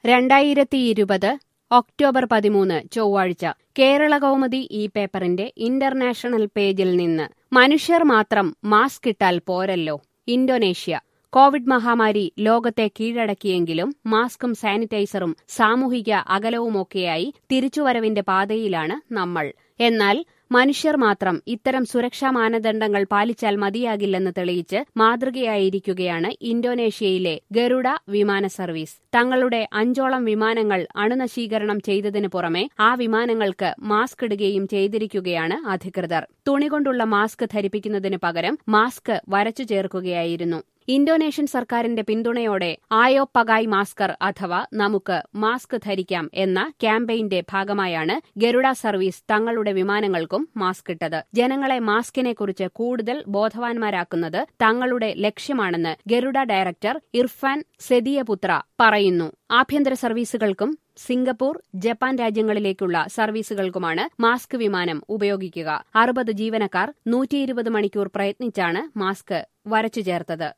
2020 October 13 ചൊവ്വാഴ്ച കേരളകൗമുദി ഈ പേപ്പറിന്റെ ഇന്റർനാഷണൽ പേജിൽ നിന്ന് മനുഷ്യർ മാത്രം മാസ്ക് ഇട്ടാൽ പോരല്ലോ. ഇന്തോനേഷ്യ കോവിഡ് മഹാമാരി ലോകത്തെ കീഴടക്കിയെങ്കിലും മാസ്കും സാനിറ്റൈസറും സാമൂഹിക അകലവുമൊക്കെയായി തിരിച്ചുവരവിന്റെ പാതയിലാണ് നമ്മൾ. എന്നാൽ മനുഷ്യർ മാത്രം ഇത്തരം സുരക്ഷാ മാനദണ്ഡങ്ങൾ പാലിച്ചാൽ മതിയാകില്ലെന്ന് തെളിയിച്ച് മാതൃകയായിരിക്കുകയാണ് ഇന്തോനേഷ്യയിലെ ഗരുഡ വിമാന സർവീസ്. തങ്ങളുടെ 5ഓളം വിമാനങ്ങൾ അണുനശീകരണം ചെയ്തതിനു പുറമെ ആ വിമാനങ്ങൾക്ക് മാസ്ക് ഇടുകയും ചെയ്തിരിക്കുകയാണ് അധികൃതർ. തുണികൊണ്ടുള്ള മാസ്ക് ധരിപ്പിക്കുന്നതിന് പകരം മാസ്ക് വരച്ചു ചേർക്കുകയായിരുന്നു. ഇന്തോനേഷ്യൻ സർക്കാരിന്റെ പിന്തുണയോടെ ആയോ പഗായ് മാസ്കർ അഥവാ നമുക്ക് മാസ്ക് ധരിക്കാം എന്ന ക്യാമ്പയിന്റെ ഭാഗമായാണ് ഗരുഡ സർവീസ് തങ്ങളുടെ വിമാനങ്ങൾക്കും മാസ്ക് ഇട്ടത്. ജനങ്ങളെ മാസ്കിനെക്കുറിച്ച് കൂടുതൽ ബോധവാന്മാരാക്കുന്നത് തങ്ങളുടെ ലക്ഷ്യമാണെന്ന് ഗരുഡ ഡയറക്ടർ ഇർഫാൻ സെദിയപുത്ര പറയുന്നു. ആഭ്യന്തര സർവീസുകൾക്കും സിംഗപ്പൂർ, ജപ്പാൻ രാജ്യങ്ങളിലേക്കുള്ള സർവീസുകൾക്കുമാണ് മാസ്ക് വിമാനം ഉപയോഗിക്കുക. 60 ജീവനക്കാർ 120 മണിക്കൂർ പ്രയത്നിച്ചാണ് മാസ്ക് വരച്ചു ചേർത്തത്.